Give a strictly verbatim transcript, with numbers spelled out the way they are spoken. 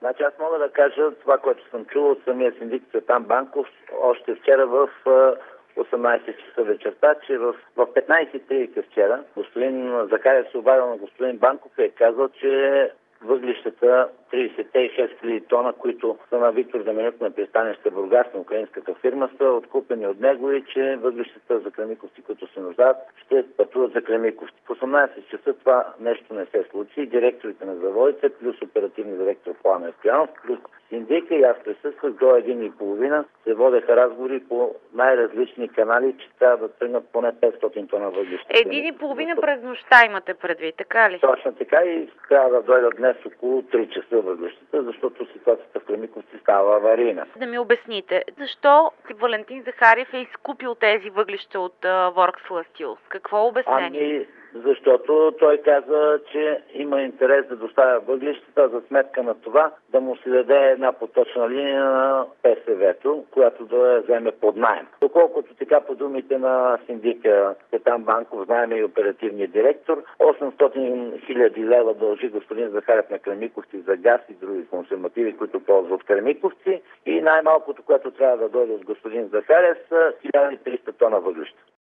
Значи аз мога да кажа това, което съм чул от самия синдик Цветан Банков още вчера в осемнайсет часа вечерта, че в, в петнайсет и трийсет вчера господин Захариев се обадил на господин Банков и е казал, че въглищата трийсет и шест хиляди тона, които са на Виктор Демянюк на пристанище Бургас на украинската фирма, са откупени от него и че въглищата за Кремиковци, които се нуждаят, ще пътуват за Кремиковци. В осемнайсет часа това нещо не се случи. Директорите на заводите, плюс оперативни директор Пламен Стоянов, плюс синдика и аз присъствах до един и половина. Се водеха разговори по най-различни канали, че трябва да тръгнат поне петстотин тона въглища. Един и половина през нощта имате предвид, така ли? Точно така и трябва да дойдат днес около три часа въглищата, защото ситуацията в Кремиковци става аварийна. Да ми обясните, защо Валентин Захариев е изкупил тези въглища от Ворскла Стил? Какво обяснение? Ами, защото той каза, че има интерес да доставя въглищата, за сметка на това да му се даде една поточна линия на ПСВ-то, която да я вземе под наем. Доколкото така по думите на синдика Цветан Банков, знаем и оперативния директор, осемстотин хиляди лева дължи господин Захариев на Кремиковци за газ и други консумативи, които ползват Кремиковци, и най-малкото, което трябва да дойде от господин Захариев, са хиляда и триста тона въглища.